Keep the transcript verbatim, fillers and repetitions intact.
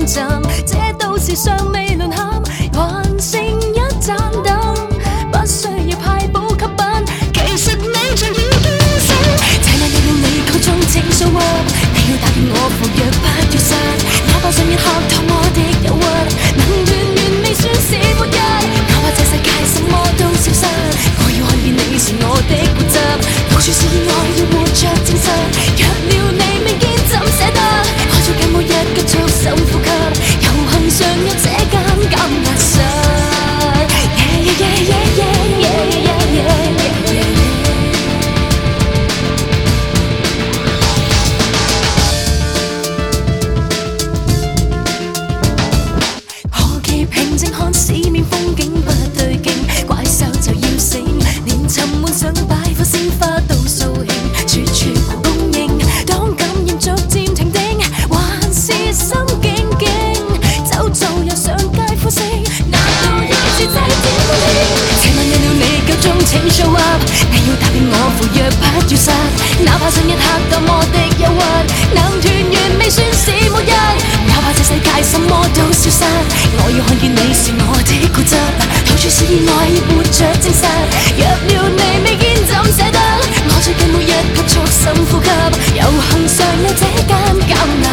浸，這都市尚未淪陷，還剩一盞燈，不需要派補給品，其實你像已驚醒。這晚有了你口中情緒話，你要答應我赴約不要失，哪怕上一刻拖我的憂鬱，能斷完未算是末日，哪怕這世界什麼都消失，我要看見你是我的固執，到處是意外要活着證實，若了你未見怎捨得，愛着緊每一個逐深呼吸，遊行上有這間減壓室。Yeah, yeah, yeah, yeah, yeah, yeah, yeah, yeah, yeah, yeah. 何其平靜看市面風景不對勁，怪獸就要醒，連沉悶想擺放鮮花都掃興，處處狂供應，當感染逐漸停定，還是心驚驚，走做又上街呼聲，難道要自制點歡慶？這晚有了你夠鐘請 show up， 你要答應我赴約不要失，哪怕上一刻多麼的憂鬱，能團圓未算是末日，哪怕這世界什麼都消失，我要看見你是我的固執，到處是意外要活着證實，若了你未見怎捨得，我最近每一刻逐深呼吸，遊行上有這間減壓